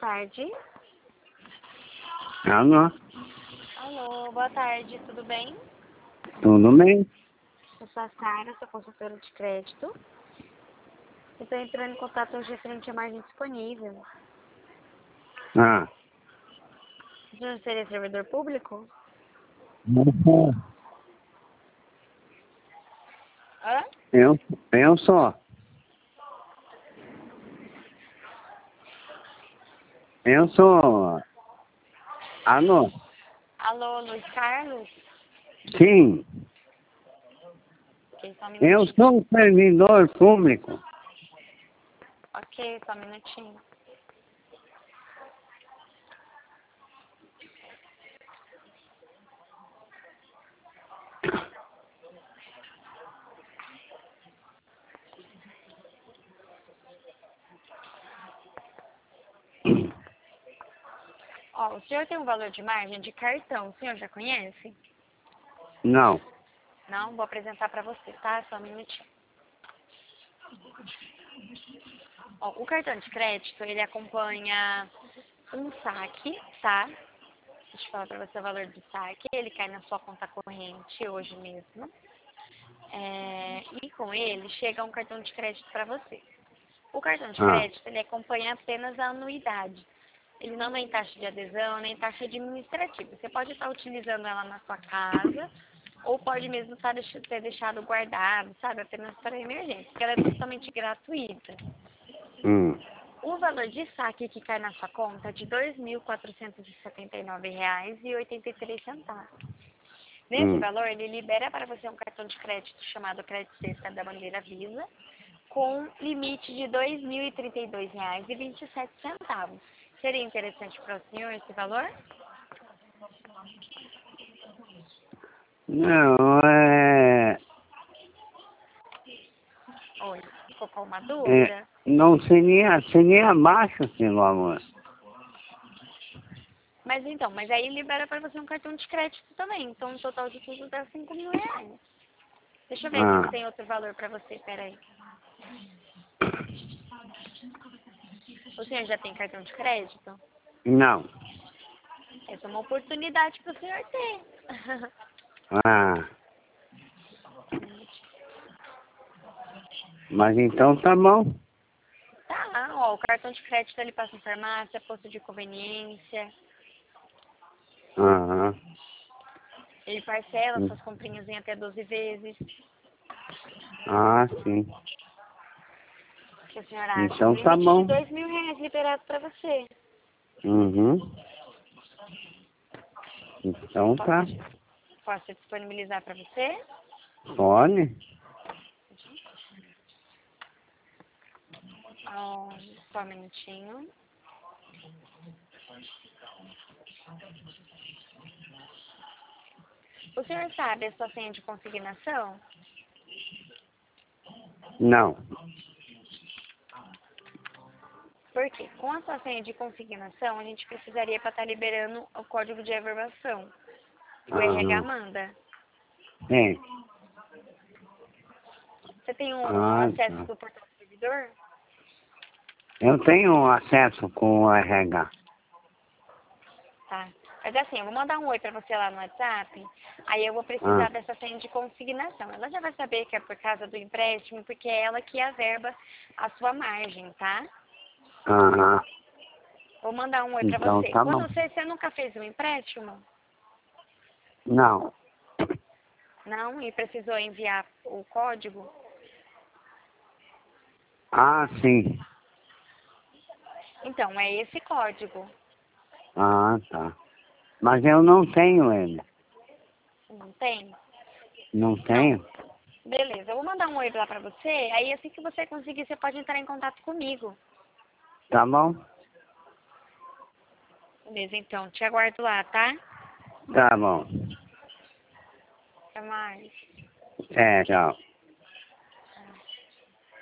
tarde. Alô? Alô, boa tarde, tudo bem? Tudo bem? Eu sou a Sara, sou consultora de crédito. Estou entrando em contato hoje referente à margem disponível. Ah. Você não seria servidor público? Uhum. Hã? Eu sou. Eu sou. Alô? Alô, Luiz Carlos? Sim. Ok, só um Eu minutinho. sou um servidor público. Ok, só um minutinho. Ó, o senhor tem um valor de margem de cartão, o senhor já conhece? Não. Não? Vou apresentar para você, tá? Só um minutinho. Ó, o cartão de crédito, ele acompanha um saque, tá? Deixa eu falar para você o valor do saque. Ele cai na sua conta corrente hoje mesmo. E com ele chega um cartão de crédito para você. O cartão de Ah. crédito, ele acompanha apenas a anuidade. Ele não tem taxa de adesão, nem taxa administrativa. Você pode estar utilizando ela na sua casa, ou pode mesmo ter deixado guardado, sabe? Apenas para emergência, porque ela é totalmente gratuita. Hum. O valor de saque que cai na sua conta é de R$ 2.479,83. Nesse valor, ele libera para você um cartão de crédito chamado Crédito Sexta da bandeira Visa, com limite de R$ 2.032,27. Seria interessante para o senhor esse valor? Não, Oi, ficou com uma dúvida? não seria baixo esse valor. Mas aí libera para você um cartão de crédito também. Então, o total de tudo dá R$ 5.000. Deixa eu ver aqui se Ah. tem outro valor para você, peraí. O senhor já tem cartão de crédito? Não. Essa é uma oportunidade para o senhor ter. Ah. Mas então tá bom. Tá, ó, o cartão de crédito ele passa em farmácia, posto de conveniência. Aham. Ele parcela suas comprinhas em até 12 vezes. Ah, sim. O que o senhor acha? Então Um tá limite bom. de R$ 2.000 liberado para você. Uhum. Então tá. Posso disponibilizar para você? Pode? Ó, só um minutinho. O senhor sabe a sua senha de consignação? Não. Por quê? Com a sua senha de consignação, a gente precisaria para estar liberando o código de averbação. O RH Aham. manda. Tem. Você tem um Ah, acesso tá. do portal do servidor? Eu tenho acesso com o RH. Tá. Mas assim, eu vou mandar um oi pra você lá no WhatsApp, aí eu vou Ah. precisar dessa senha de consignação. Ela já vai saber que é por causa do empréstimo, porque é ela que averba a sua margem, tá? Aham. Vou mandar um oi pra Então você. tá Quando bom. você nunca fez um empréstimo? Não. Não? E precisou enviar o código? Ah, sim. Então, é esse código. Ah, tá. Mas eu não tenho ele. Não tem? Não Não. tenho? Beleza, eu vou mandar um oi lá pra você, aí assim que você conseguir, você pode entrar em contato comigo. Tá bom? Beleza, então, te aguardo lá, tá? Tá bom. Até mais. Tchau.